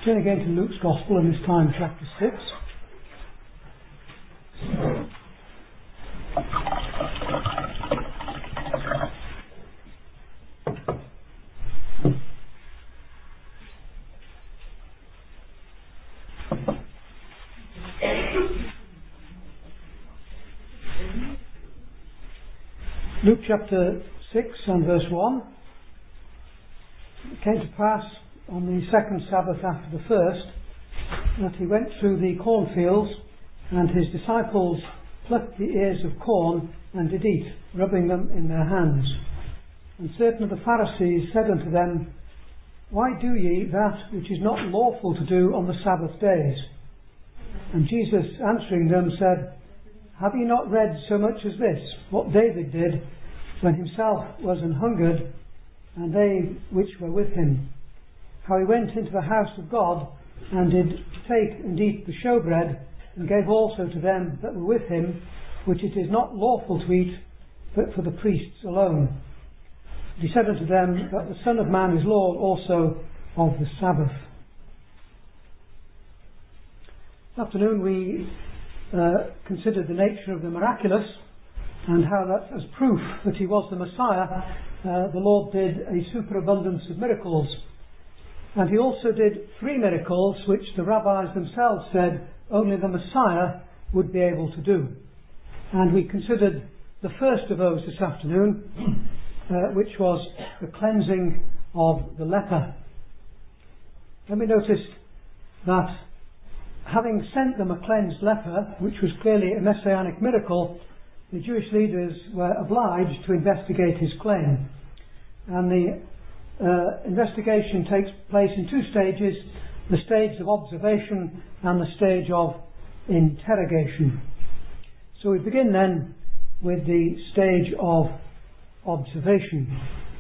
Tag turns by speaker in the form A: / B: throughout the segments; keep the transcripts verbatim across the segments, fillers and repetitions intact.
A: Turn again to Luke's Gospel, and this time chapter six. Luke chapter six and verse one. It came to pass on the second Sabbath after the first that he went through the cornfields, and his disciples plucked the ears of corn and did eat, rubbing them in their hands. And certain of the Pharisees said unto them, Why do ye that which is not lawful to do on the Sabbath days? And Jesus answering them said, Have ye not read so much as this, what David did, when himself was an hungered, and they which were with him, how he went into the house of God, and did take and eat the showbread, and gave also to them that were with him, which it is not lawful to eat, but for the priests alone. And he said unto them, that the Son of Man is Lord also of the Sabbath. This afternoon we uh, considered the nature of the miraculous, and how that as proof that he was the Messiah, uh, the Lord did a superabundance of miracles. And he also did three miracles which the rabbis themselves said only the Messiah would be able to do. And we considered the first of those this afternoon, uh, which was the cleansing of the leper. Then we noticed that having sent them a cleansed leper, which was clearly a messianic miracle, the Jewish leaders were obliged to investigate his claim. And the uh, investigation takes place in two stages, the stage of observation and the stage of interrogation. So we begin then with the stage of observation.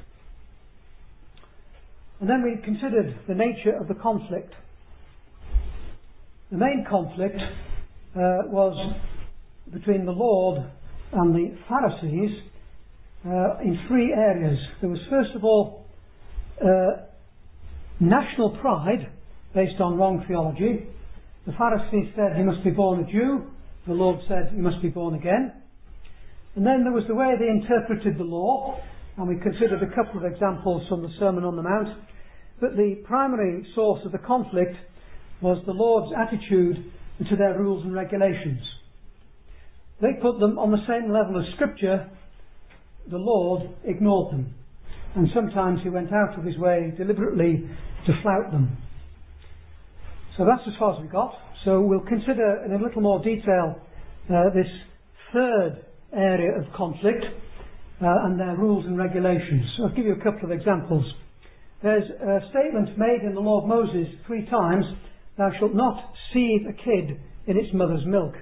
A: And then we considered the nature of the conflict. The main conflict uh, was between the Lord and the Pharisees uh, in three areas. There was first of all uh, national pride based on wrong theology. The Pharisees said he must be born a Jew. The Lord said he must be born again. And then there was the way they interpreted the law, and we considered a couple of examples from the Sermon on the Mount. But the primary source of the conflict was the Lord's attitude to their rules and regulations. They put them on the same level as Scripture. The Lord ignored them, and sometimes he went out of his way deliberately to flout them. So that's as far as we got. So we'll consider in a little more detail uh, this third area of conflict uh, and their rules and regulations. So I'll give you a couple of examples. There's a statement made in the law of Moses three times, Thou shalt not seethe a kid in its mother's milk.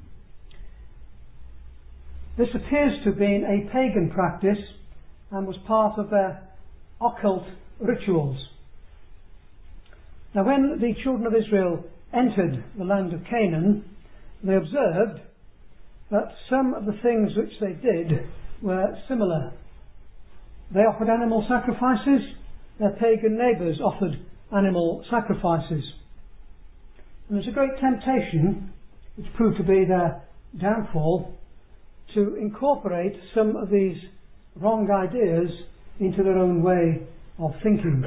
A: This appears to have been a pagan practice and was part of their occult rituals. Now, when the children of Israel entered the land of Canaan, they observed that some of the things which they did were similar. They offered animal sacrifices. Their pagan neighbours offered animal sacrifices. And there's a great temptation, which proved to be their downfall, to incorporate some of these wrong ideas into their own way of thinking.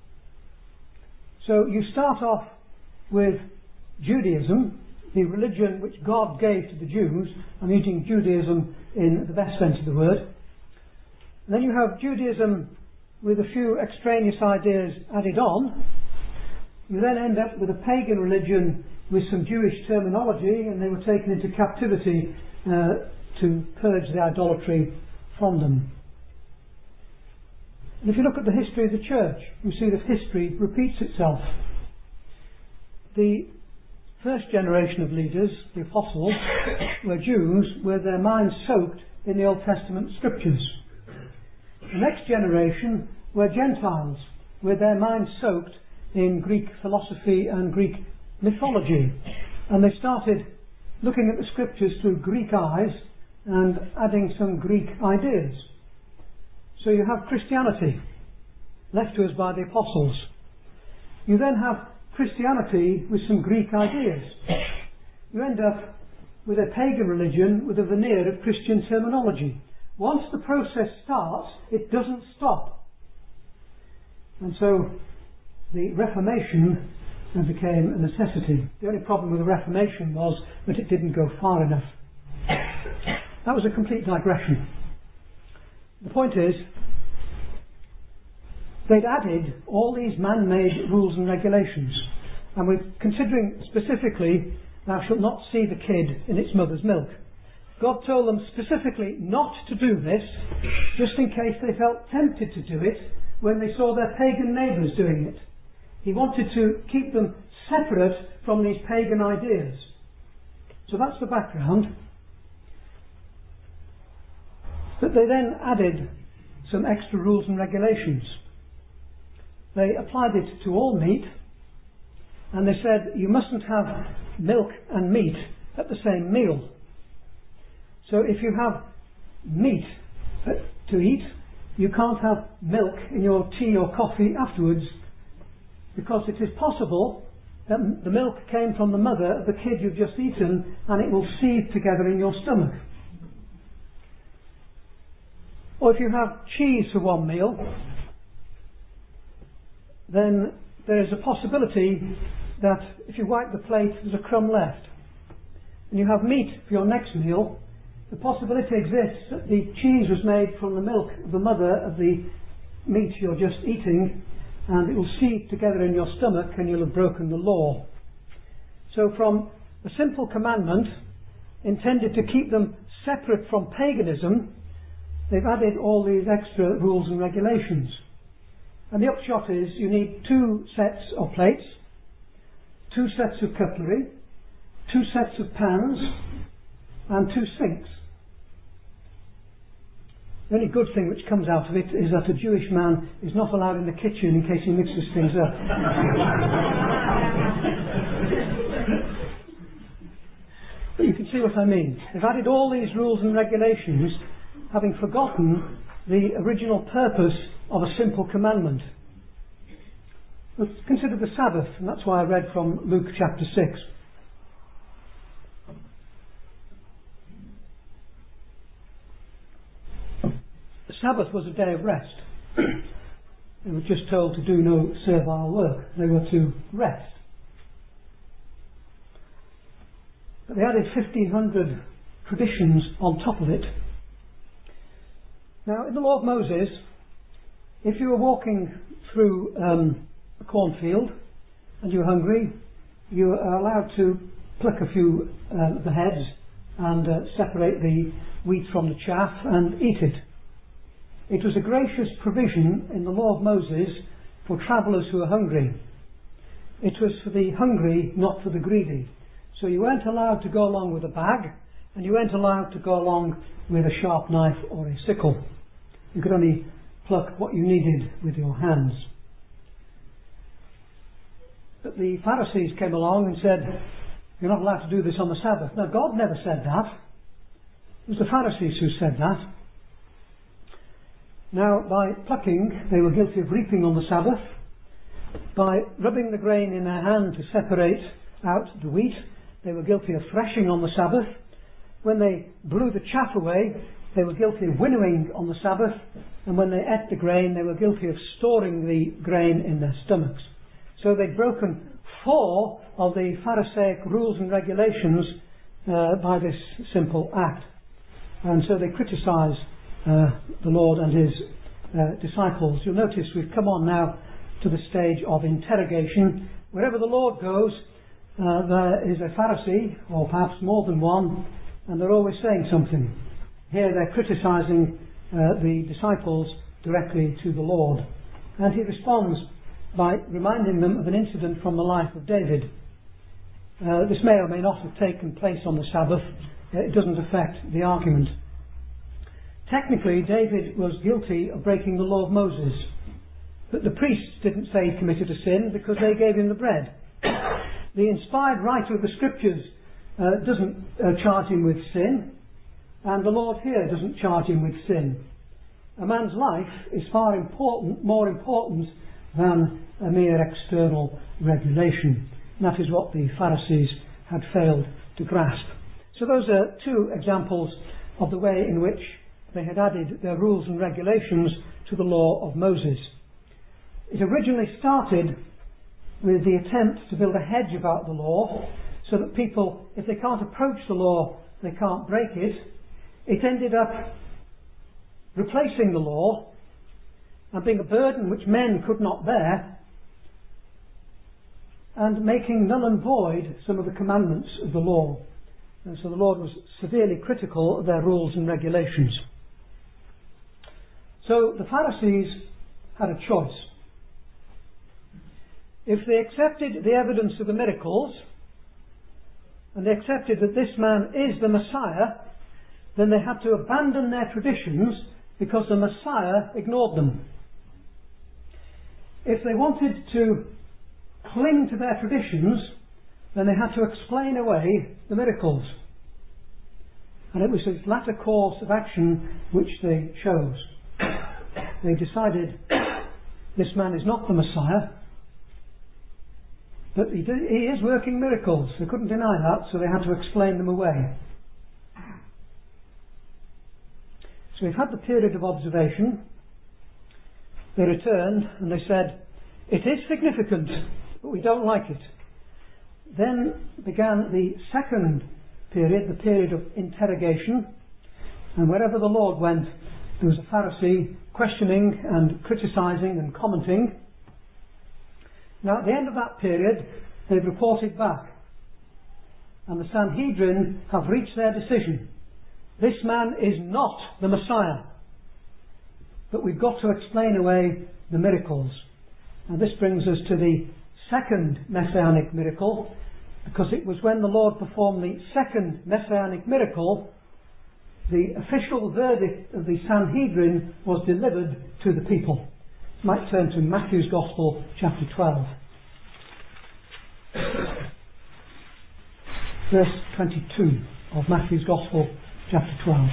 A: So you start off with Judaism, the religion which God gave to the Jews. I'm using Judaism in the best sense of the word. And then you have Judaism with a few extraneous ideas added on. You then end up with a pagan religion with some Jewish terminology, and they were taken into captivity uh, to purge the idolatry from them. And if you look at the history of the church, you see that history repeats itself. The first generation of leaders, the apostles, were Jews with their minds soaked in the Old Testament scriptures. The next generation were Gentiles with their minds soaked in Greek philosophy and Greek mythology. And they started looking at the scriptures through Greek eyes and adding some Greek ideas. So you have Christianity, left to us by the apostles. You then have Christianity with some Greek ideas. You end up with a pagan religion with a veneer of Christian terminology. Once the process starts, it doesn't stop. And so the Reformation became a necessity. The only problem with the Reformation was that it didn't go far enough. That was a complete digression. The point is, they'd added all these man-made rules and regulations, and we're considering specifically, thou shalt not see the kid in its mother's milk. God told them specifically not to do this, just in case they felt tempted to do it when they saw their pagan neighbours doing it. He wanted to keep them separate from these pagan ideas. So that's the background. But they then added some extra rules and regulations. They applied it to all meat, and they said you mustn't have milk and meat at the same meal. So if you have meat to eat, you can't have milk in your tea or coffee afterwards, because it is possible that the milk came from the mother of the kid you've just eaten, and it will seethe together in your stomach. Or if you have cheese for one meal, then there is a possibility that if you wipe the plate there's a crumb left. And you have meat for your next meal, the possibility exists that the cheese was made from the milk of the mother of the meat you're just eating, and it will seethe together in your stomach and you'll have broken the law. So from a simple commandment intended to keep them separate from paganism, they've added all these extra rules and regulations. And the upshot is you need two sets of plates, two sets of cutlery, two sets of pans, and two sinks. The only good thing which comes out of it is that a Jewish man is not allowed in the kitchen in case he mixes things up. But you can see what I mean. They've added all these rules and regulations, having forgotten the original purpose of a simple commandment. Let's consider the Sabbath, and that's why I read from Luke chapter six. The Sabbath was a day of rest. They were just told to do no servile work. They were to rest. But they added fifteen hundred traditions on top of it. Now, in the law of Moses, if you were walking through um, a cornfield and you were hungry, you were allowed to pluck a few uh, of the heads and uh, separate the wheat from the chaff and eat it. It was a gracious provision in the law of Moses for travellers who were hungry. It was for the hungry, not for the greedy. So you weren't allowed to go along with a bag, and you weren't allowed to go along with a sharp knife or a sickle. You could only pluck what you needed with your hands. But the Pharisees came along and said, you're not allowed to do this on the Sabbath. Now, God never said that. It was the Pharisees who said that. Now, by plucking, they were guilty of reaping on the Sabbath. By rubbing the grain in their hand to separate out the wheat, they were guilty of threshing on the Sabbath. When they blew the chaff away, they were guilty of winnowing on the Sabbath. And when they ate the grain, they were guilty of storing the grain in their stomachs. So they'd broken four of the Pharisaic rules and regulations uh, by this simple act. And so they criticise uh, the Lord and his uh, disciples. You'll notice we've come on now to the stage of interrogation. Wherever the Lord goes, uh, there is a Pharisee, or perhaps more than one, and they're always saying something. Here they're criticising uh, the disciples directly to the Lord. And he responds by reminding them of an incident from the life of David. Uh, this may or may not have taken place on the Sabbath. Uh, it doesn't affect the argument. Technically, David was guilty of breaking the law of Moses. But the priests didn't say he committed a sin because they gave him the bread. The inspired writer of the Scriptures uh, doesn't uh, charge him with sin. And the Lord here doesn't charge him with sin. A man's life is far important, more important than a mere external regulation. And that is what the Pharisees had failed to grasp. So those are two examples of the way in which they had added their rules and regulations to the law of Moses. It originally started with the attempt to build a hedge about the law so that people, if they can't approach the law, they can't break it. It ended up replacing the law and being a burden which men could not bear, and making null and void some of the commandments of the law. And so the Lord was severely critical of their rules and regulations. So the Pharisees had a choice. If they accepted the evidence of the miracles, and they accepted that this man is the Messiah, then they had to abandon their traditions because the Messiah ignored them. If they wanted to cling to their traditions, then they had to explain away the miracles. And it was this latter course of action which they chose. They decided this man is not the Messiah, but he, did, he is working miracles. They couldn't deny that, so they had to explain them away. So we've had the period of observation. They returned and they said, it is significant, but we don't like it. Then began the second period, the period of interrogation, and wherever the Lord went, there was a Pharisee questioning and criticising and commenting. Now at the end of that period, they've reported back, and the Sanhedrin have reached their decision. This man is not the Messiah, but we've got to explain away the miracles. And this brings us to the second messianic miracle, because it was when the Lord performed the second messianic miracle, the official verdict of the Sanhedrin was delivered to the people. You might turn to Matthew's Gospel, chapter twelve. Verse twenty-two of Matthew's Gospel, chapter twelve.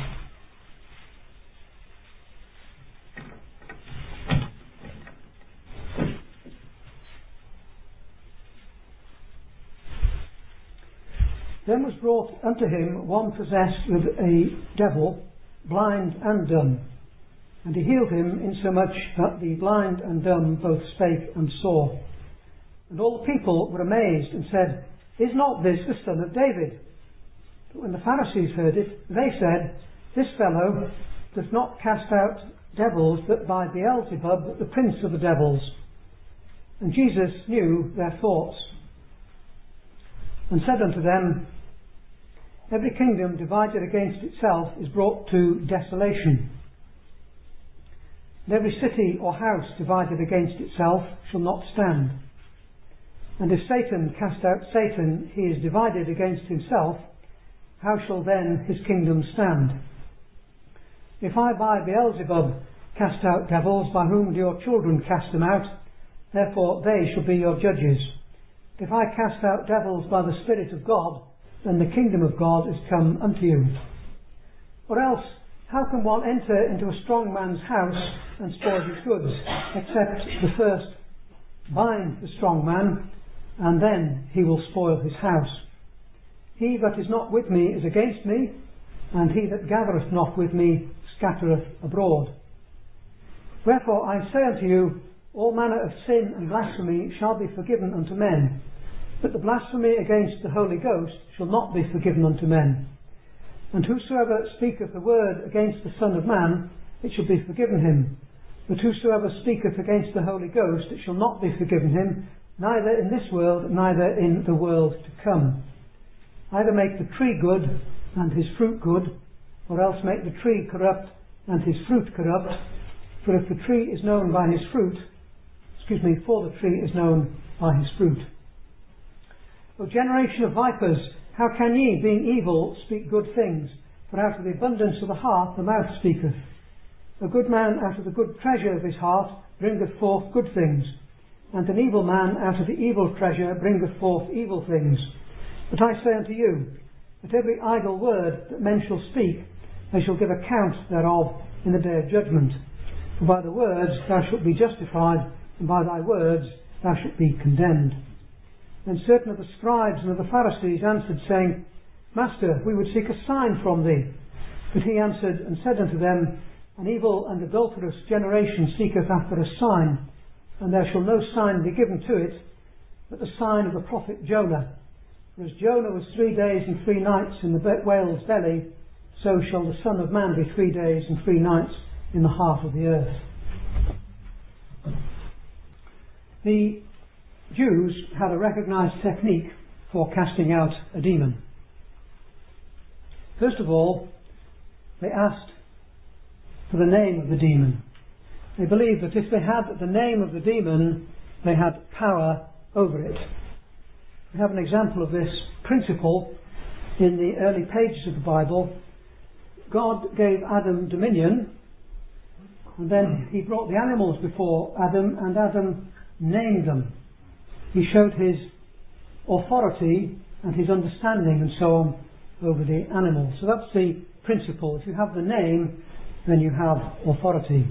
A: Then was brought unto him one possessed with a devil, blind and dumb. And he healed him, insomuch that the blind and dumb both spake and saw. And all the people were amazed, and said, Is not this the son of David? But when the Pharisees heard it, they said, This fellow does not cast out devils, but by Beelzebub, the prince of the devils. And Jesus knew their thoughts, and said unto them, Every kingdom divided against itself is brought to desolation. And every city or house divided against itself shall not stand. And if Satan cast out Satan, he is divided against himself. How shall then his kingdom stand? If I by Beelzebub cast out devils, by whom do your children cast them out? Therefore they shall be your judges. If I cast out devils by the Spirit of God, then the kingdom of God is come unto you. Or else, how can one enter into a strong man's house and spoil his goods, except the first bind the strong man, and then he will spoil his house? He that is not with me is against me, and he that gathereth not with me scattereth abroad. Wherefore I say unto you, all manner of sin and blasphemy shall be forgiven unto men, but the blasphemy against the Holy Ghost shall not be forgiven unto men. And whosoever speaketh a word against the Son of Man, it shall be forgiven him. But whosoever speaketh against the Holy Ghost, it shall not be forgiven him, neither in this world, neither in the world to come. Either make the tree good, and his fruit good, or else make the tree corrupt, and his fruit corrupt. For if the tree is known by his fruit, excuse me, for the tree is known by his fruit. O generation of vipers, how can ye, being evil, speak good things? For out of the abundance of the heart the mouth speaketh. A good man out of the good treasure of his heart bringeth forth good things, and an evil man out of the evil treasure bringeth forth evil things. But I say unto you, that every idle word that men shall speak, they shall give account thereof in the day of judgment. For by the words thou shalt be justified, and by thy words thou shalt be condemned. Then certain of the scribes and of the Pharisees answered, saying, Master, we would seek a sign from thee. But he answered and said unto them, An evil and adulterous generation seeketh after a sign, and there shall no sign be given to it, but the sign of the prophet Jonah. For as Jonah was three days and three nights in the whale's belly, so shall the Son of Man be three days and three nights in the heart of the earth. The Jews had a recognised technique for casting out a demon. First of all, they asked for the name of the demon. They believed that if they had the name of the demon, they had power over it. We have an example of this principle in the early pages of the Bible. God gave Adam dominion, and then he brought the animals before Adam, and Adam named them. He showed his authority and his understanding and so on over the animals. So that's the principle. If you have the name, then you have authority.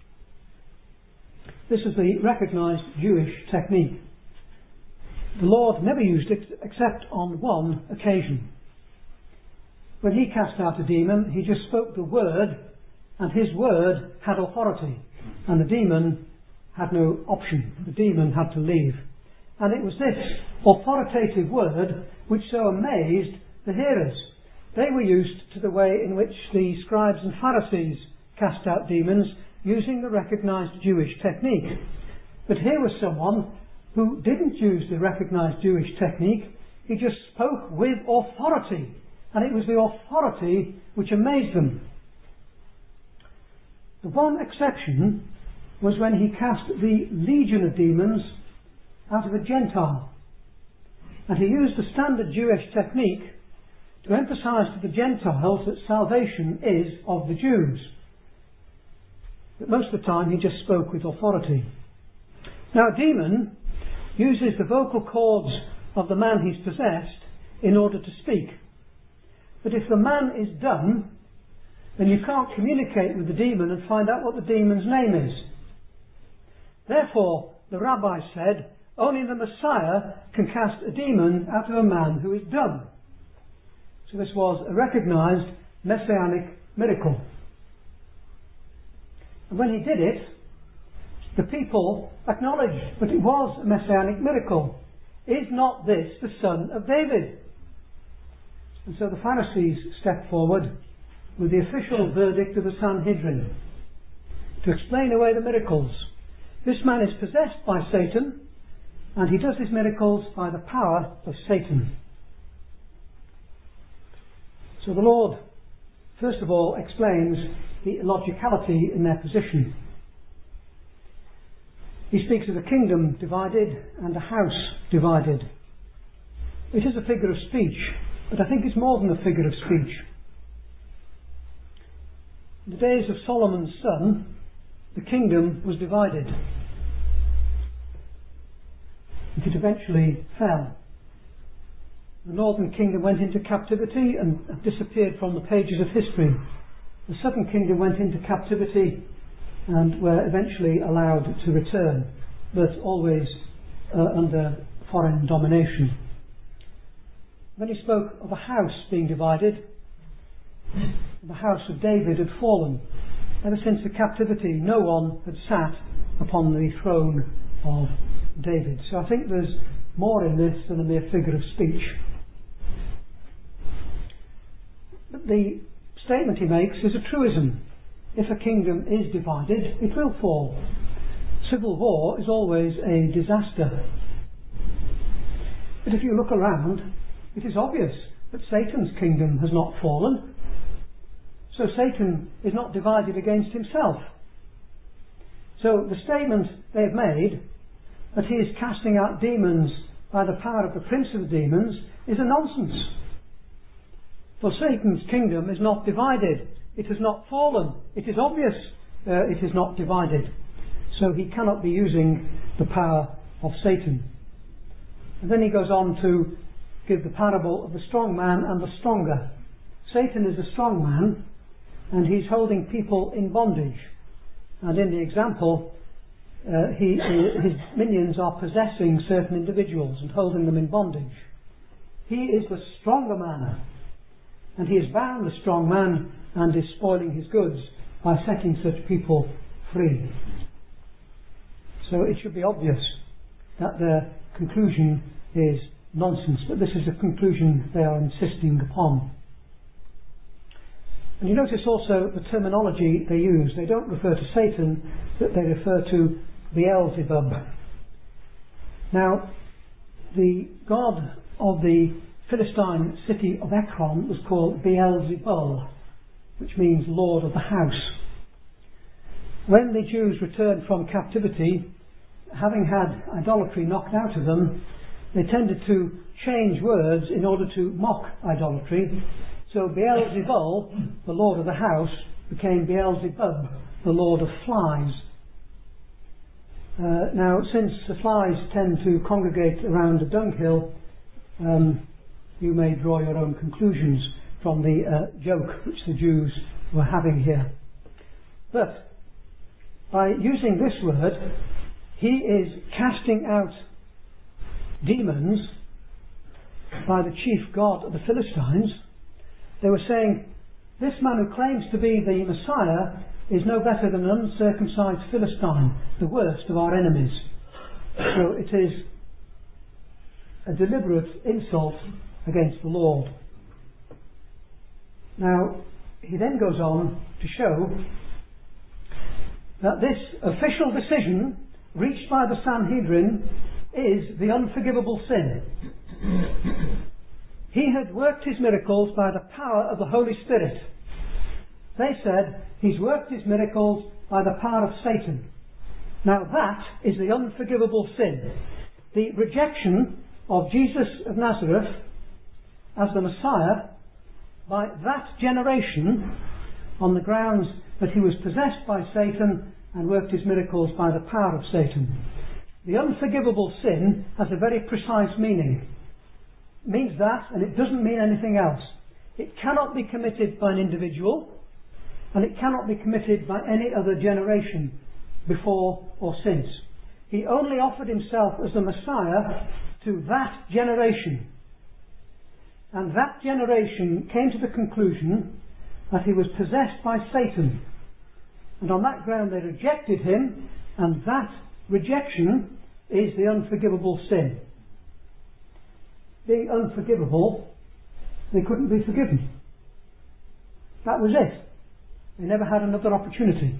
A: This is the recognised Jewish technique. The Lord never used it except on one occasion. When he cast out a demon, he just spoke the word, and his word had authority, and the demon had no option. The demon had to leave. And it was this authoritative word which so amazed the hearers. They were used to the way in which the scribes and Pharisees cast out demons, using the recognised Jewish technique. But here was someone who didn't use the recognised Jewish technique. He just spoke with authority, and it was the authority which amazed them. The one exception was when he cast the legion of demons out of a Gentile. And he used the standard Jewish technique to emphasise to the Gentiles that salvation is of the Jews. But most of the time he just spoke with authority. Now a demon uses the vocal cords of the man he's possessed in order to speak. But if the man is dumb, then you can't communicate with the demon and find out what the demon's name is. Therefore, the rabbi said, only the Messiah can cast a demon out of a man who is dumb. So this was a recognised messianic miracle. And when he did it, the people acknowledged that it was a messianic miracle. Is not this the son of David? And so the Pharisees stepped forward with the official verdict of the Sanhedrin to explain away the miracles. This man is possessed by Satan, and he does his miracles by the power of Satan. So the Lord, first of all, explains the illogicality in their position. He speaks of a kingdom divided and a house divided. It is a figure of speech, but I think it's more than a figure of speech. In the days of Solomon's son, the kingdom was divided. It eventually fell. The northern kingdom went into captivity and disappeared from the pages of history. The southern kingdom went into captivity and were eventually allowed to return, but always uh, under foreign domination. Then he spoke of a house being divided. The house of David had fallen. Ever since the captivity, no one had sat upon the throne of David. So I think there's more in this than a mere figure of speech. But the statement he makes is a truism. If a kingdom is divided, it will fall. Civil war is always a disaster. But if you look around, it is obvious that Satan's kingdom has not fallen. So Satan is not divided against himself. So the statement they have made, that he is casting out demons by the power of the prince of the demons, is a nonsense. For Satan's kingdom is not divided. It has not fallen. It is obvious uh, it is not divided. So he cannot be using the power of Satan. And then he goes on to give the parable of the strong man and the stronger. Satan is a strong man, and he's holding people in bondage. And in the example, uh, he, his minions are possessing certain individuals and holding them in bondage. He is the stronger man, and he has bound the strong man and is spoiling his goods by setting such people free. So it should be obvious that their conclusion is nonsense, but this is the conclusion they are insisting upon. And you notice also the terminology they use. They don't refer to Satan, but they refer to Beelzebub. Now, the god of the Philistine city of Ekron was called Beelzebul, which means Lord of the House. When the Jews returned from captivity, having had idolatry knocked out of them, they tended to change words in order to mock idolatry. So Beelzebul, the Lord of the House, became Beelzebub, the Lord of Flies. Uh, now, since the flies tend to congregate around a dunghill, um, you may draw your own conclusions from the uh, joke which the Jews were having here. But by using this word, he is casting out demons by the chief god of the Philistines. They were saying, this man who claims to be the Messiah is no better than an uncircumcised Philistine, the worst of our enemies. So it is a deliberate insult against the Lord. Now, he then goes on to show that this official decision reached by the Sanhedrin is the unforgivable sin. He had worked his miracles by the power of the Holy Spirit. They said he's worked his miracles by the power of Satan. Now that is the unforgivable sin. The rejection of Jesus of Nazareth as the Messiah by that generation on the grounds that he was possessed by Satan and worked his miracles by the power of Satan. The unforgivable sin has a very precise meaning. It means that, and it doesn't mean anything else. It cannot be committed by an individual, and it cannot be committed by any other generation before or since. He only offered himself as the Messiah to that generation. And that generation came to the conclusion that he was possessed by Satan. And on that ground they rejected him, and that rejection is the unforgivable sin. Being unforgivable, they couldn't be forgiven. That was it. They never had another opportunity.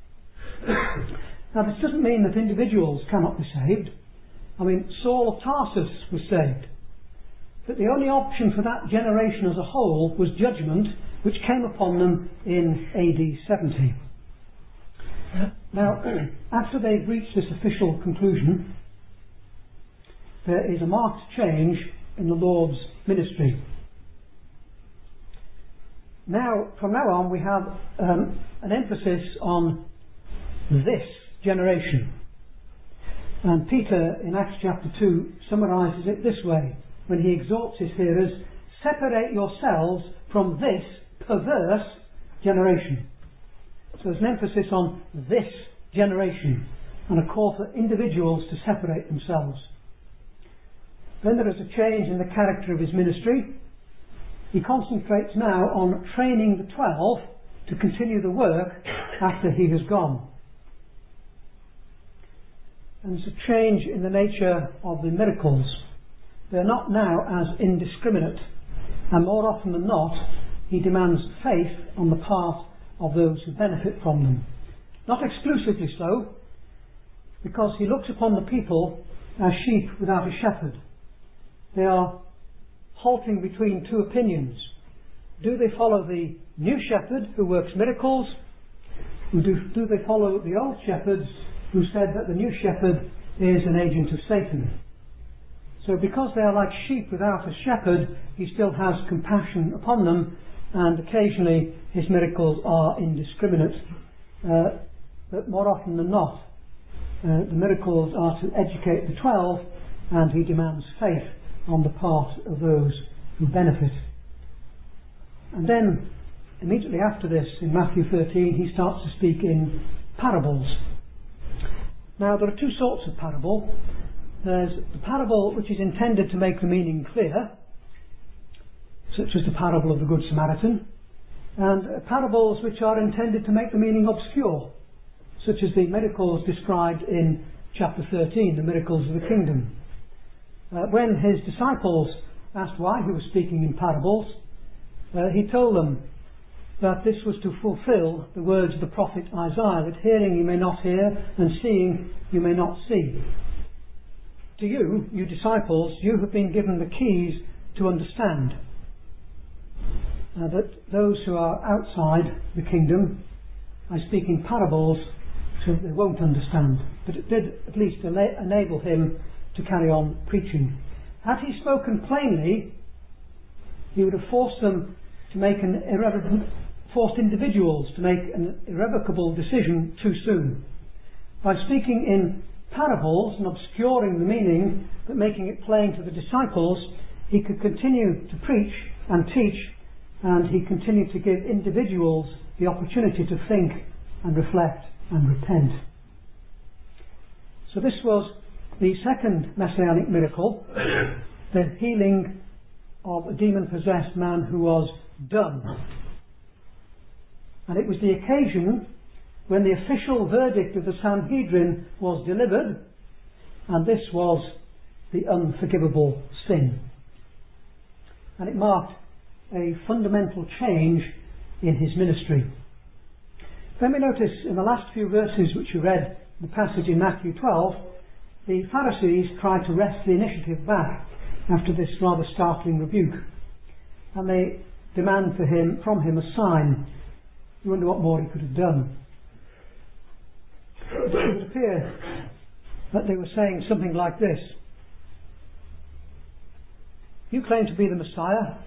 A: Now, this doesn't mean that individuals cannot be saved. I mean, Saul of Tarsus was saved. But the only option for that generation as a whole was judgment, which came upon them in A D seventy. Now, after they've reached this official conclusion, there is a marked change in the Lord's ministry. Now, from now on, we have um, an emphasis on this generation. And Peter, in Acts chapter two, summarises it this way, when he exhorts his hearers, separate yourselves from this perverse generation. So there's an emphasis on this generation, and a call for individuals to separate themselves. Then there is a change in the character of his ministry. He concentrates now on training the twelve to continue the work after he has gone. And there's a change in the nature of the miracles. They're not now as indiscriminate, and more often than not, he demands faith on the part of those who benefit from them. Not exclusively so, because he looks upon the people as sheep without a shepherd. They are halting between two opinions. Do they follow the new shepherd who works miracles? Or do, do they follow the old shepherds who said that the new shepherd is an agent of Satan? So because they are like sheep without a shepherd, he still has compassion upon them, and occasionally his miracles are indiscriminate. Uh, but more often than not, uh, the miracles are to educate the twelve, and he demands faith on the part of those who benefit. And then, immediately after this, in Matthew thirteen, he starts to speak in parables. Now, there are two sorts of parable. There's the parable which is intended to make the meaning clear, such as the parable of the Good Samaritan, and parables which are intended to make the meaning obscure, such as the miracles described in chapter thirteen, the miracles of the kingdom. Uh, when his disciples asked why he was speaking in parables, uh, he told them that this was to fulfill the words of the prophet Isaiah, that hearing you may not hear, and seeing you may not see. To you, you disciples, you have been given the keys to understand. Uh, that those who are outside the kingdom, I speak in parables so that they won't understand. But it did at least ena- enable him to carry on preaching. Had he spoken plainly, he would have forced them to make an irrevocable, forced individuals to make an irrevocable decision too soon. By speaking in parables and obscuring the meaning, but making it plain to the disciples, he could continue to preach and teach, and he continued to give individuals the opportunity to think and reflect and repent. So this was the second messianic miracle, the healing of a demon-possessed man who was dumb. And it was the occasion when the official verdict of the Sanhedrin was delivered, and this was the unforgivable sin. And it marked a fundamental change in his ministry. Then we notice in the last few verses which you read, the passage in Matthew twelve, the Pharisees tried to wrest the initiative back after this rather startling rebuke. And they demand for him, from him a sign. You wonder what more he could have done. It would appear that they were saying something like this: you claim to be the Messiah.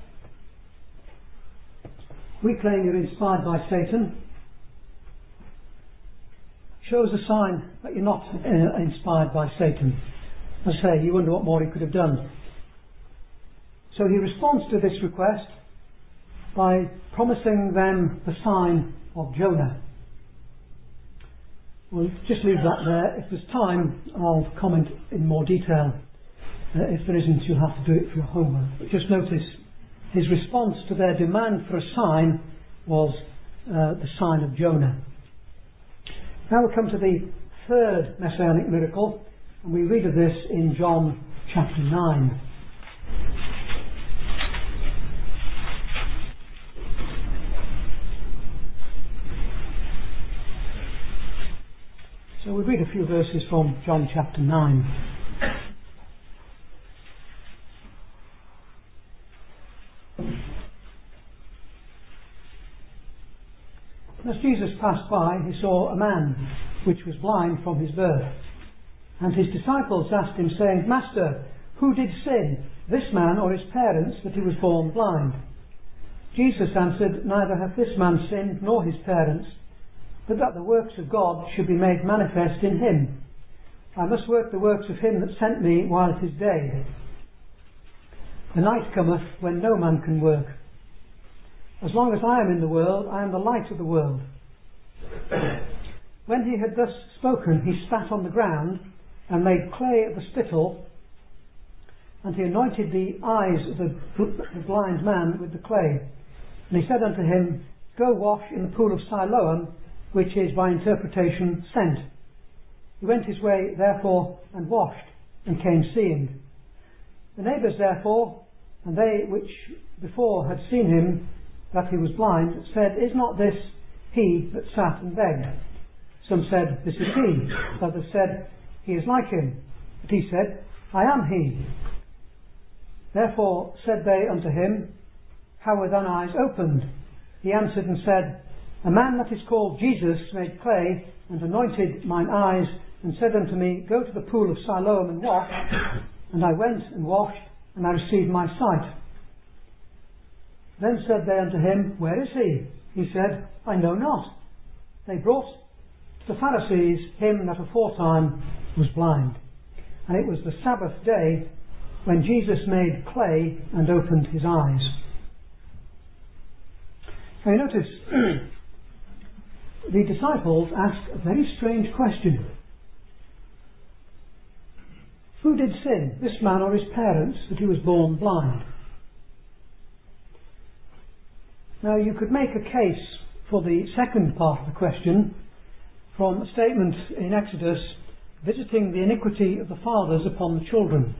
A: We claim you're inspired by Satan. Show us a sign that you're not uh, inspired by Satan. As I say, you wonder what more he could have done. So he responds to this request by promising them the sign of Jonah. We'll just leave that there. If there's time, I'll comment in more detail. Uh, if there isn't, you'll have to do it for your homework. But just notice his response to their demand for a sign was uh, the sign of Jonah. Now we come to the third messianic miracle, and we read of this in John chapter nine. So we read a few verses from John chapter nine. As Jesus passed by, he saw a man which was blind from his birth. And his disciples asked him, saying, Master, who did sin, this man or his parents, that he was born blind? Jesus answered, Neither hath this man sinned nor his parents, but that the works of God should be made manifest in him. I must work the works of him that sent me while it is day. The night cometh when no man can work. As long as I am in the world, I am the light of the world. When he had thus spoken, he spat on the ground and made clay of the spittle, and he anointed the eyes of the, the blind man with the clay. And he said unto him, Go wash in the pool of Siloam, which is by interpretation sent. He went his way therefore and washed, and came seeing. The neighbours therefore, and they which before had seen him, that he was blind, said, Is not this he that sat and begged? Some said, This is he. Others said, He is like him. But he said, I am he. Therefore said they unto him, How were thine eyes opened? He answered and said, A man that is called Jesus made clay, and anointed mine eyes, and said unto me, Go to the pool of Siloam and wash. And I went and washed, and I received my sight. Then said they unto him, Where is he? He said, I know not. They brought to the Pharisees him that aforetime was blind. And it was the Sabbath day, when Jesus made clay and opened his eyes. Now you notice, the disciples asked a very strange question. Who did sin, this man or his parents, that he was born blind? Now you could make a case for the second part of the question from a statement in Exodus, visiting the iniquity of the fathers upon the children.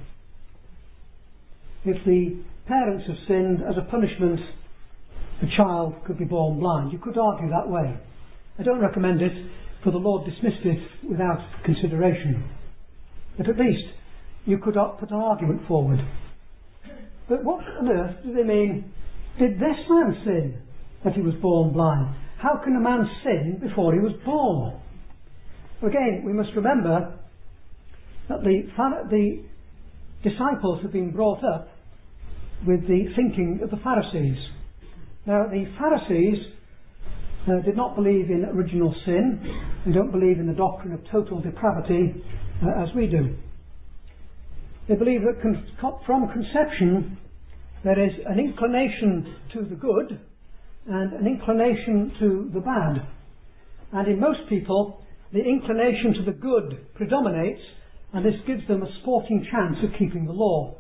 A: If the parents have sinned, as a punishment, the child could be born blind. You could argue that way. I don't recommend it, for the Lord dismissed it without consideration. But at least you could put an argument forward. But what on earth do they mean? Did this man sin that he was born blind? How can a man sin before he was born? Again, we must remember that the, the disciples have been brought up with the thinking of the Pharisees. Now, the Pharisees uh, did not believe in original sin. They don't believe in the doctrine of total depravity uh, as we do. They believe that con- from conception there is an inclination to the good and an inclination to the bad. And in most people, the inclination to the good predominates, and this gives them a sporting chance of keeping the law.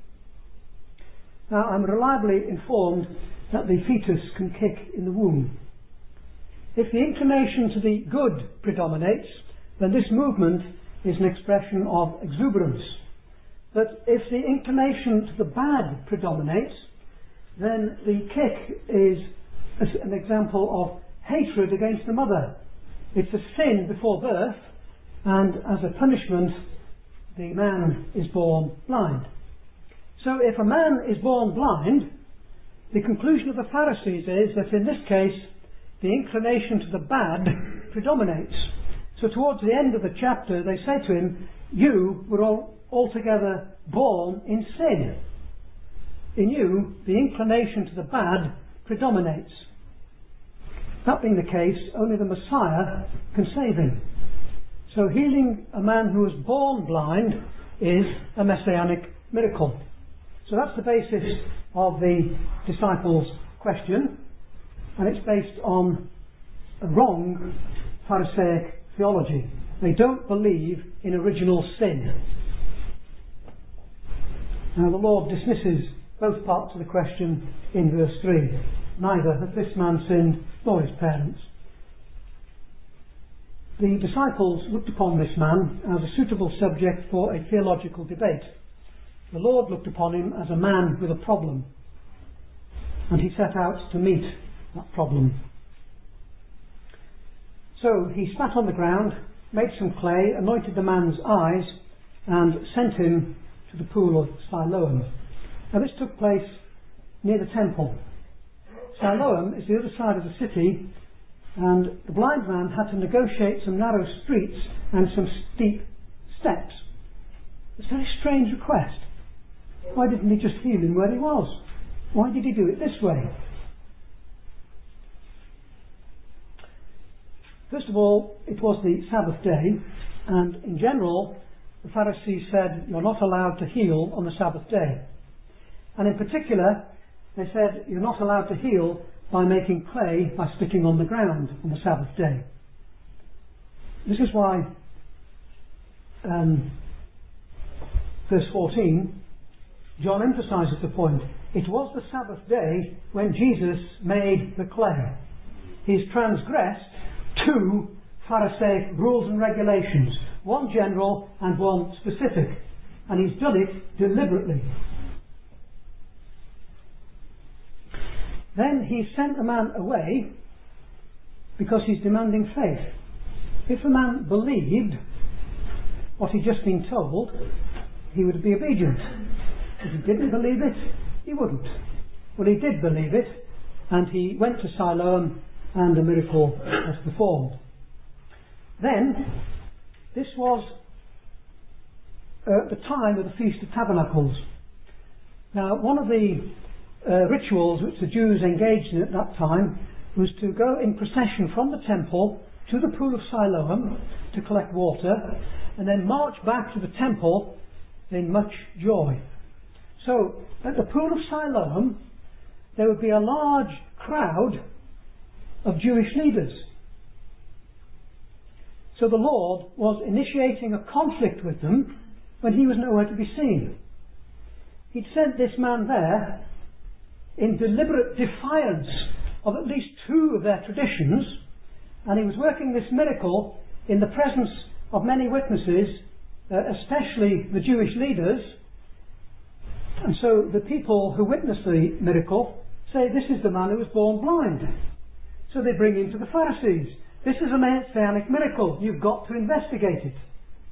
A: Now, I'm reliably informed that the fetus can kick in the womb. If the inclination to the good predominates, then this movement is an expression of exuberance. But if the inclination to the bad predominates, then the kick is an example of hatred against the mother. It's a sin before birth, and as a punishment, the man is born blind. So if a man is born blind, the conclusion of the Pharisees is that in this case, the inclination to the bad predominates. So towards the end of the chapter, they say to him, you were all altogether born in sin. In you, the inclination to the bad predominates. That being the case, only the Messiah can save him. So healing a man who was born blind is a messianic miracle. So that's the basis of the disciples' question, and it's based on a wrong Pharisaic theology. They don't believe in original sin. Now the Lord dismisses both parts of the question in verse three. Neither has this man sinned nor his parents. The disciples looked upon this man as a suitable subject for a theological debate. The Lord looked upon him as a man with a problem, and he set out to meet that problem. So he spat on the ground, made some clay, anointed the man's eyes, and sent him to the pool of Siloam. Now this took place near the temple. Siloam is the other side of the city, and the blind man had to negotiate some narrow streets and some steep steps. It's a very strange request. Why didn't he just heal him where he was? Why did he do it this way? First of all, it was the Sabbath day, and in general, the Pharisees said you're not allowed to heal on the Sabbath day. And in particular, they said you're not allowed to heal by making clay by spitting on the ground on the Sabbath day. This is why um, verse fourteen, John emphasises the point. It was the Sabbath day when Jesus made the clay. He's transgressed two Pharisaic rules and regulations, one general and one specific, and he's done it deliberately. Then he sent the man away because he's demanding faith. If a man believed what he'd just been told, he would be obedient. If he didn't believe it, he wouldn't. Well, he did believe it, and he went to Siloam, and a miracle was performed. Then, this was uh, the time of the Feast of Tabernacles. Now, one of the uh, rituals which the Jews engaged in at that time was to go in procession from the temple to the pool of Siloam to collect water, and then march back to the temple in much joy. So, at the pool of Siloam, there would be a large crowd of Jewish leaders. So the Lord was initiating a conflict with them when he was nowhere to be seen. He'd sent this man there in deliberate defiance of at least two of their traditions, and he was working this miracle in the presence of many witnesses, uh, especially the Jewish leaders. And so the people who witness the miracle say, this is the man who was born blind. So they bring him to the Pharisees. This is a messianic miracle. You've got to investigate it.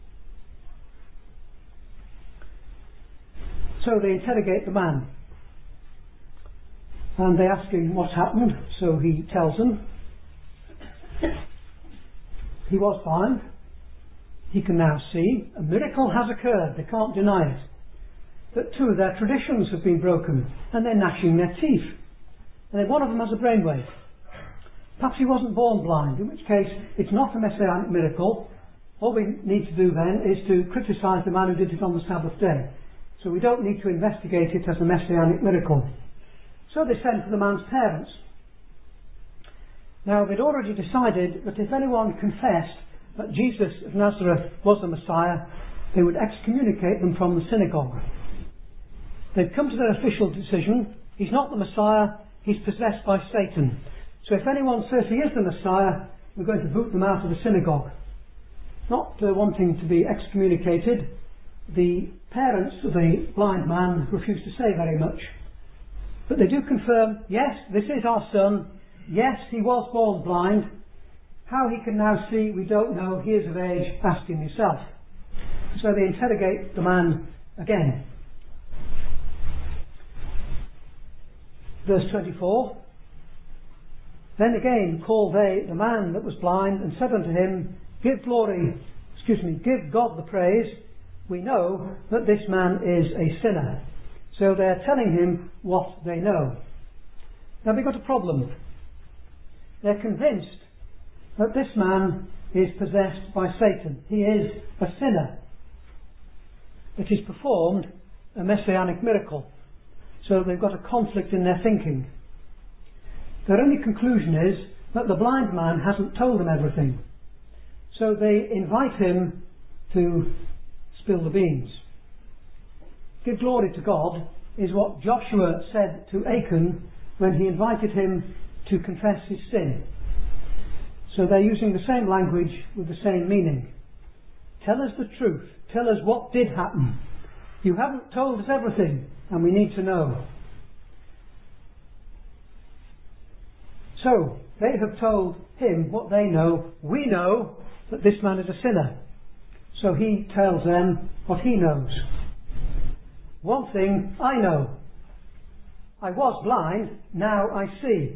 A: So they interrogate the man. And they ask him what's happened. So he tells them. He was blind. He can now see. A miracle has occurred. They can't deny it. That two of their traditions have been broken. And they're gnashing their teeth. And then one of them has a brainwave. Perhaps he wasn't born blind, in which case it's not a messianic miracle. All we need to do then is to criticise the man who did it on the Sabbath day. So we don't need to investigate it as a messianic miracle. So they sent for the man's parents. Now they'd already decided that if anyone confessed that Jesus of Nazareth was the Messiah, they would excommunicate them from the synagogue. They'd come to their official decision. He's not the Messiah, he's possessed by Satan. So if anyone says he is the Messiah, we're going to boot them out of the synagogue. Not uh, wanting to be excommunicated, the parents of the blind man refuse to say very much. But they do confirm, yes, this is our son. Yes, he was born blind. How he can now see, we don't know. He is of age. Ask him yourself. So they interrogate the man again. Verse twenty-four. Then again called they the man that was blind, and said unto him, Give glory, excuse me, give God the praise. We know that this man is a sinner. So they're telling him what they know. Now they've got a problem. They're convinced that this man is possessed by Satan. He is a sinner. It is performed a messianic miracle. So they've got a conflict in their thinking. Their only conclusion is that the blind man hasn't told them everything. So they invite him to spill the beans. Give glory to God is what Joshua said to Achan when he invited him to confess his sin. So they're using the same language with the same meaning. Tell us the truth. Tell us what did happen. You haven't told us everything, and we need to know. So, they have told him what they know. We know that this man is a sinner. So he tells them what he knows. One thing I know. I was blind, now I see.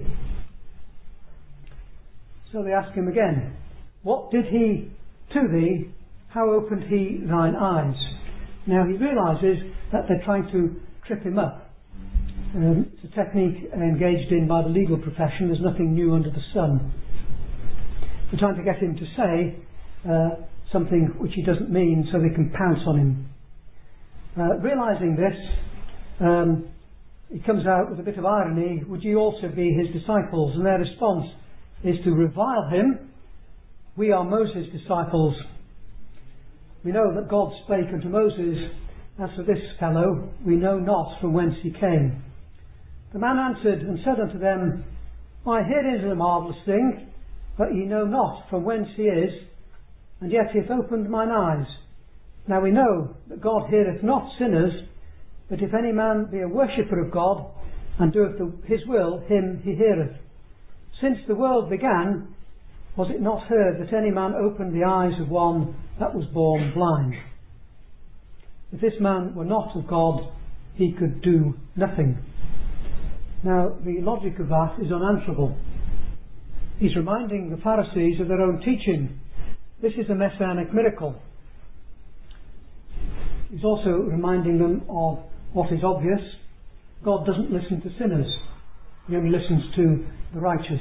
A: So they ask him again, What did he to thee? How opened he thine eyes? Now he realises that they're trying to trip him up. Um, it's a technique engaged in by the legal profession. There's nothing new under the sun. They're trying to get him to say uh, something which he doesn't mean so they can pounce on him. Uh, realising this, um, he comes out with a bit of irony, would ye also be his disciples? And their response is to revile him. We are Moses' disciples. We know that God spake unto Moses, as for this fellow, we know not from whence he came. The man answered and said unto them, Why, here is a marvellous thing, but ye know not from whence he is, and yet he hath opened mine eyes. Now we know that God heareth not sinners, but if any man be a worshipper of God, and doeth the, his will, him he heareth. Since the world began, was it not heard that any man opened the eyes of one that was born blind? If this man were not of God, he could do nothing. Now, the logic of that is unanswerable. He's reminding the Pharisees of their own teaching. This is a messianic miracle. He's also reminding them of what is obvious. God doesn't listen to sinners. He only listens to the righteous.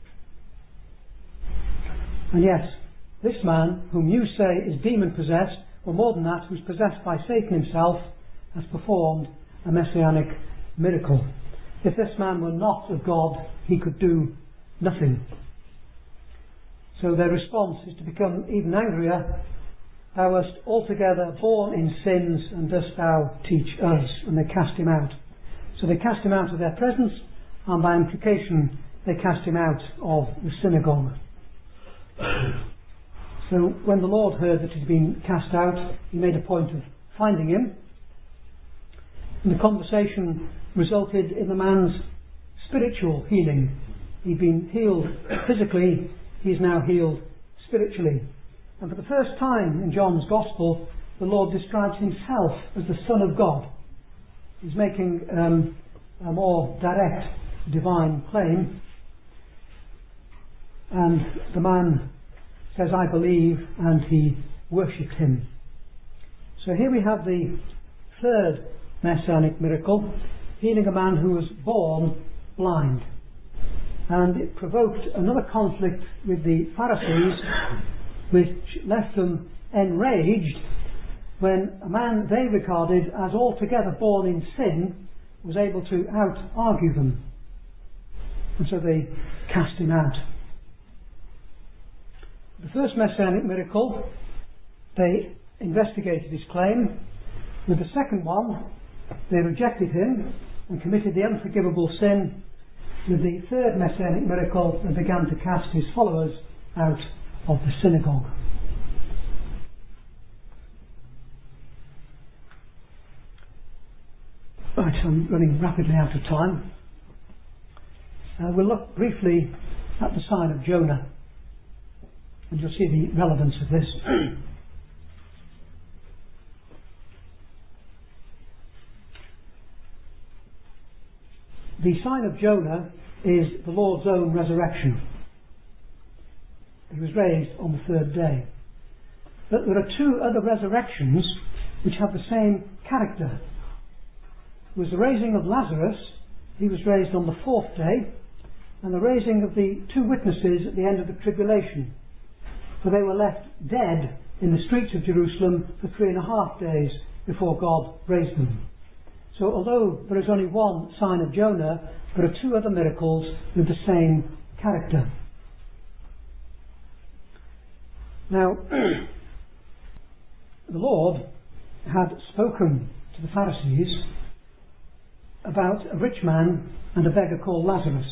A: And yes, this man, whom you say is demon-possessed, or more than that, who's possessed by Satan himself, has performed a messianic miracle. If this man were not of God, he could do nothing. So their response is to become even angrier thou wast altogether born in sins, and dost thou teach us? And they cast him out. So they cast him out of their presence, and by implication they cast him out of the synagogue. So when the Lord heard that he'd been cast out, he made a point of finding him, and the conversation resulted in the man's spiritual healing. He'd been healed physically, he's now healed spiritually. And for the first time in John's Gospel, the Lord describes himself as the Son of God. He's making um, a more direct divine claim. And the man says, I believe, and he worshipped him. So here we have the third messianic miracle, healing a man who was born blind. And it provoked another conflict with the Pharisees, which left them enraged when a man they regarded as altogether born in sin was able to out-argue them. And so they cast him out. The first messianic miracle, they investigated his claim. With the second one, they rejected him and committed the unforgivable sin. With the third messianic miracle, they began to cast his followers out of the synagogue. Right, I'm running rapidly out of time. Uh, we'll look briefly at the sign of Jonah, and you'll see the relevance of this. The sign of Jonah is the Lord's own resurrection. He was raised on the third day. But there are two other resurrections which have the same character. It was the raising of Lazarus. He was raised on the fourth day, and the raising of the two witnesses at the end of the tribulation. For they were left dead in the streets of Jerusalem for three and a half days before God raised them. So although there is only one sign of Jonah, there are two other miracles with the same character. Now, the Lord had spoken to the Pharisees about a rich man and a beggar called Lazarus.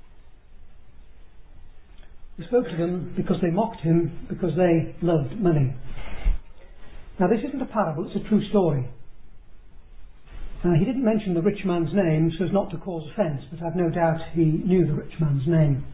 A: He spoke to them because they mocked him, because they loved money. Now this isn't a parable, it's a true story. Uh, he didn't mention the rich man's name so as not to cause offence, but I've no doubt he knew the rich man's name.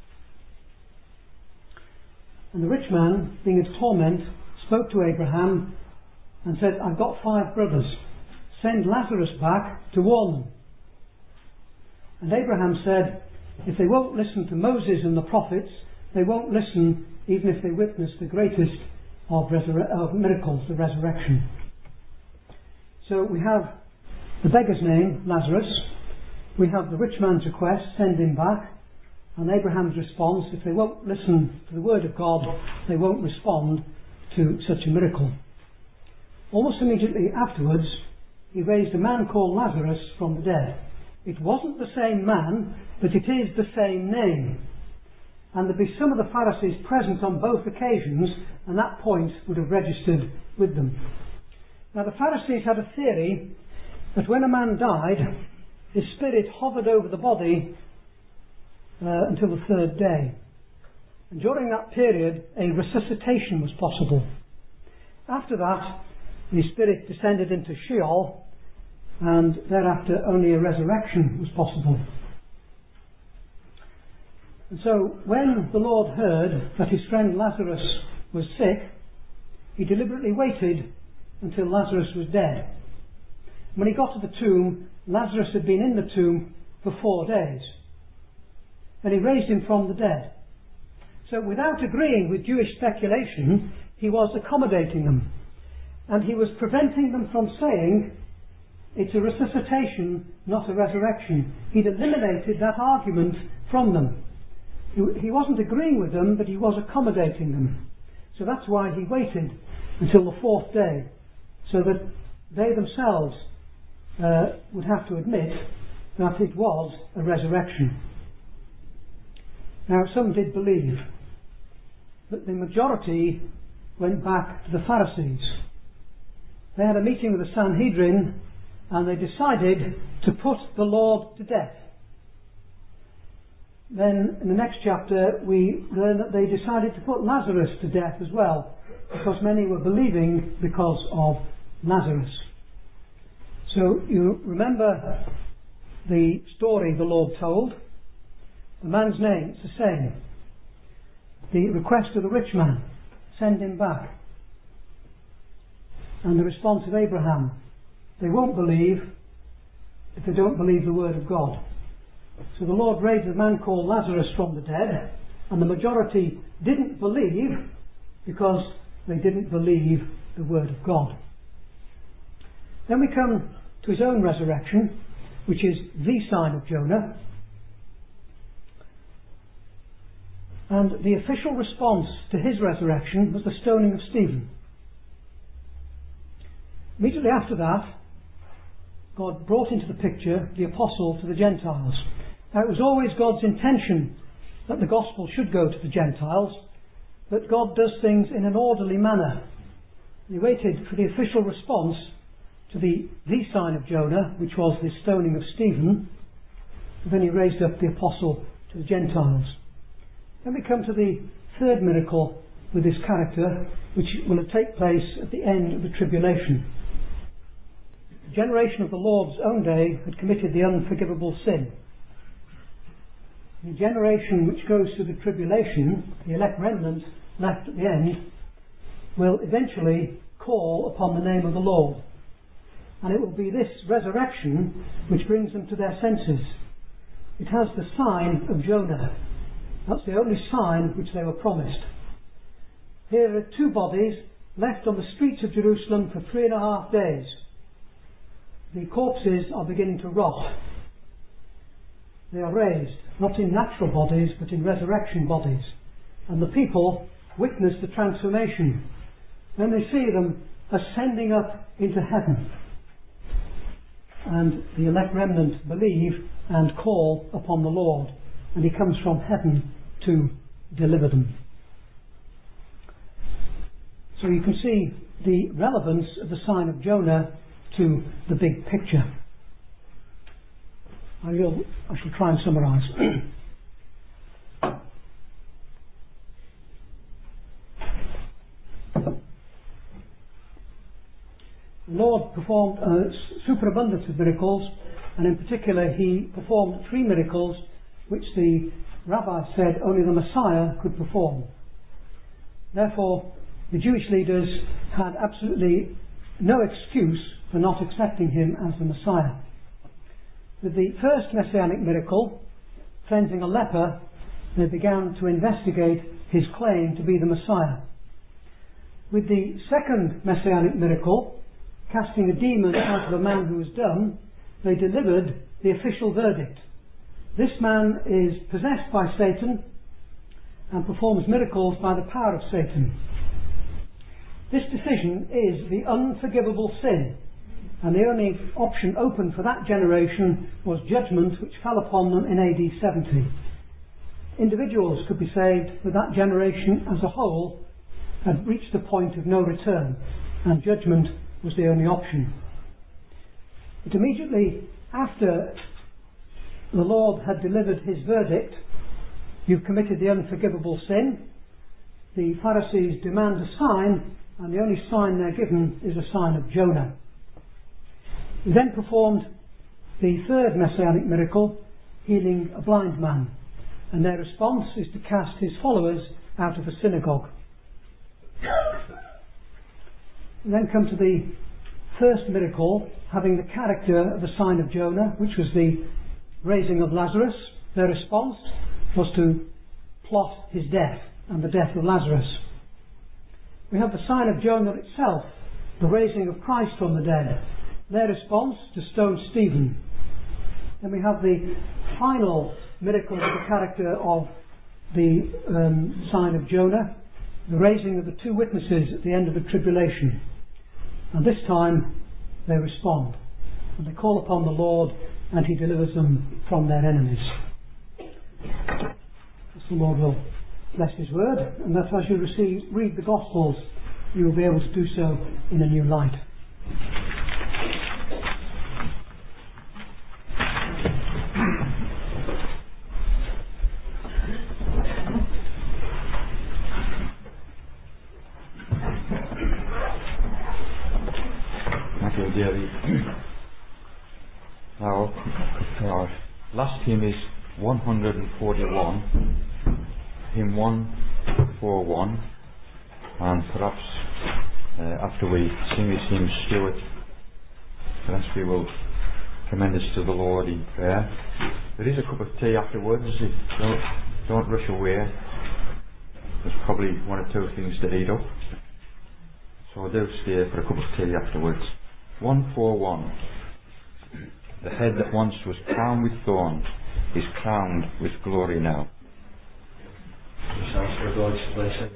A: And the rich man, being in torment, spoke to Abraham and said, I've got five brothers. Send Lazarus back to warn them. And Abraham said, if they won't listen to Moses and the prophets, they won't listen even if they witness the greatest of, resur- of miracles, the resurrection. So we have the beggar's name, Lazarus. We have the rich man's request, send him back. And Abraham's response, if they won't listen to the word of God, they won't respond to such a miracle. Almost immediately afterwards, he raised a man called Lazarus from the dead. It wasn't the same man, but it is the same name. And there'd be some of the Pharisees present on both occasions, and that point would have registered with them. Now the Pharisees had a theory that when a man died, his spirit hovered over the body uh, until the third day. And during that period, a resuscitation was possible. After that, the spirit descended into Sheol, and thereafter only a resurrection was possible. And so when the Lord heard that his friend Lazarus was sick, he deliberately waited until Lazarus was dead. When he got to the tomb, Lazarus had been in the tomb for four days. And he raised him from the dead. So without agreeing with Jewish speculation, he was accommodating them. And he was preventing them from saying, it's a resuscitation, not a resurrection. He'd eliminated that argument from them. He wasn't agreeing with them, but he was accommodating them. So that's why he waited until the fourth day, so that they themselves uh, would have to admit that it was a resurrection. Now some did believe, but the majority went back to the Pharisees. They had a meeting with the Sanhedrin and they decided to put the Lord to death. Then in the next chapter we learn that they decided to put Lazarus to death as well, because many were believing because of Lazarus. So you remember the story the Lord told. The man's name, it's the same. The request of the rich man, send him back. And the response of Abraham, they won't believe if they don't believe the word of God. So the Lord raised a man called Lazarus from the dead, and the majority didn't believe because they didn't believe the word of God. Then we come to his own resurrection, which is the sign of Jonah. And the official response to his resurrection was the stoning of Stephen. Immediately after that, God brought into the picture the apostle to the Gentiles. Now, it was always God's intention that the gospel should go to the Gentiles, but God does things in an orderly manner. He waited for the official response to the, the sign of Jonah, which was the stoning of Stephen, and then he raised up the apostle to the Gentiles. Then we come to the third miracle with this character, which will take place at the end of the tribulation. The generation of the Lord's own day had committed the unforgivable sin. The generation which goes through the tribulation, the elect remnant left at the end, will eventually call upon the name of the Lord. And it will be this resurrection which brings them to their senses. It has the sign of Jonah. That's the only sign which they were promised. Here are two bodies left on the streets of Jerusalem for three and a half days. The corpses are beginning to rot. They are raised, not in natural bodies, but in resurrection bodies. And the people witness the transformation. Then they see them ascending up into heaven. And the elect remnant believe and call upon the Lord. And he comes from heaven to deliver them. So you can see the relevance of the sign of Jonah to the big picture. I will, I shall try and summarise. The Lord performed a superabundance of miracles, and in particular he performed three miracles which the rabbi said only the Messiah could perform. Therefore, the Jewish leaders had absolutely no excuse for not accepting him as the Messiah. With the first messianic miracle, cleansing a leper, they began to investigate his claim to be the Messiah. With the second messianic miracle, casting a demon out of a man who was dumb, they delivered the official verdict. This man is possessed by Satan and performs miracles by the power of Satan. This decision is the unforgivable sin, and the only option open for that generation was judgment, which fell upon them in A D seventy. Individuals could be saved, but that generation as a whole had reached the point of no return, and judgment was the only option. But immediately after the Lord had delivered his verdict, you've committed the unforgivable sin, the Pharisees demand a sign, and the only sign they're given is a sign of Jonah. He then performed the third messianic miracle, healing a blind man, and their response is to cast his followers out of the synagogue. We then come to the first miracle, having the character of the sign of Jonah, which was the raising of Lazarus. Their response was to plot his death and the death of Lazarus. We have the sign of Jonah itself, the raising of Christ from the dead. Their response to stone Stephen. Then we have the final miracle of the character of the um, sign of Jonah, the raising of the two witnesses at the end of the tribulation. And this time they respond, and they call upon the Lord, and he delivers them from their enemies. The Lord will bless his word, and that as you receive, read the Gospels, you will be able to do so in a new light.
B: Thank you, dearie. Now, our last hymn is one forty-one, hymn one forty-one, and perhaps uh, after we sing this hymn, Stuart, perhaps we will commend us to the Lord in prayer. There is a cup of tea afterwards. Don't, don't rush away. There's probably one or two things to eat up, so do stay for a cup of tea afterwards. one forty-one. The head that once was crowned with thorns is crowned with glory now.
C: Just ask for God's blessing.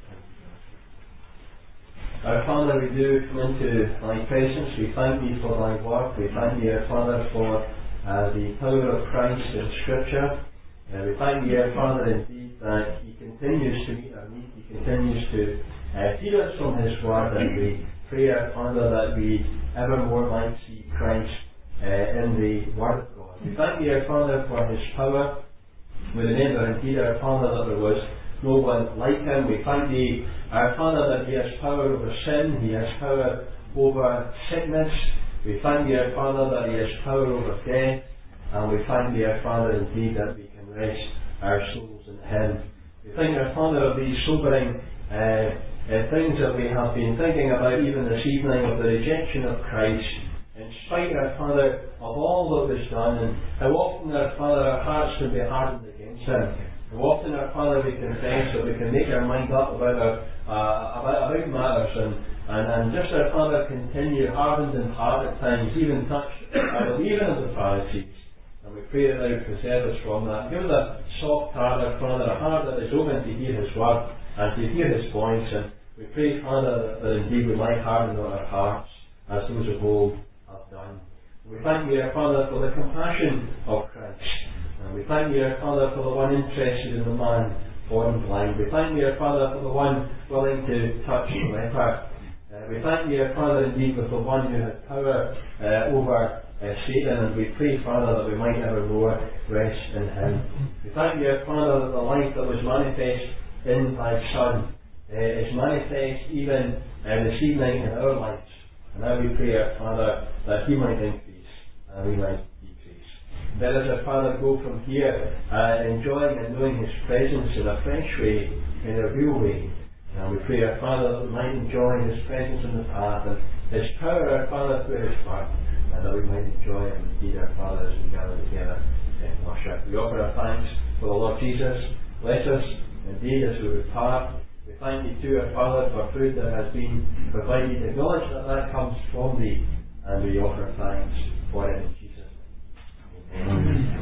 C: Our Father, we do come into thy presence. We thank thee for thy work. We thank thee, our Father, for uh, the power of Christ in Scripture. Uh, we thank thee, our Father, indeed, that he continues to meet our needs. He continues to uh, feed us from his word, and we pray, our Father, that we evermore might see Christ uh, in the Word of God. We thank thee, our Father, for his power. We remember, indeed, our Father, that there was no one like him. We thank thee, our Father, that he has power over sin, he has power over sickness. We thank thee, our Father, that he has power over death. And we thank thee, our Father, indeed, that we can rest our souls in him. We thank, our Father, of these sobering uh, uh, things that we have been thinking about even this evening, of the rejection of Christ, in spite, our Father, of all that was done, and how often, our Father, our hearts can be hardened against him. How often, our Father, we confess that we can make our mind up about our, uh, about, about matters, and, and, and just, our Father, continue hardened in heart at times, even touched by the leaven of the Pharisees. And we pray that thou preserve us from that. Give us a soft heart, our Father, a heart that is open to hear his word and to hear his voice. And we pray, Father, that, that indeed we might harden our hearts as those of old have done. We thank you, our Father, for the compassion of Christ. And we thank you, our Father, for the one interested in the man born blind. We thank you, our Father, for the one willing to touch the leper. Uh, we thank you, our Father, indeed, for the one who had power uh, over uh, Satan. And we pray, Father, that we might evermore rest in him. We thank you, our Father, that the life that was manifest in thy Son uh, is manifest even uh, this evening in our lives. And now we pray, our Father, that he might increase and we might decrease. Let us, our Father, go from here uh, enjoying and knowing his presence in a fresh way, in a real way. And we pray, our Father, that we might enjoy his presence in the path and his power, our Father, through his word, and that we might enjoy him indeed, our Father, as we gather together in worship. We offer our thanks for the Lord Jesus. Bless us indeed as we depart. We thank you too, our Father, for food that has been provided. Acknowledge that that comes from thee, and we offer thanks for it in Jesus' name. Amen.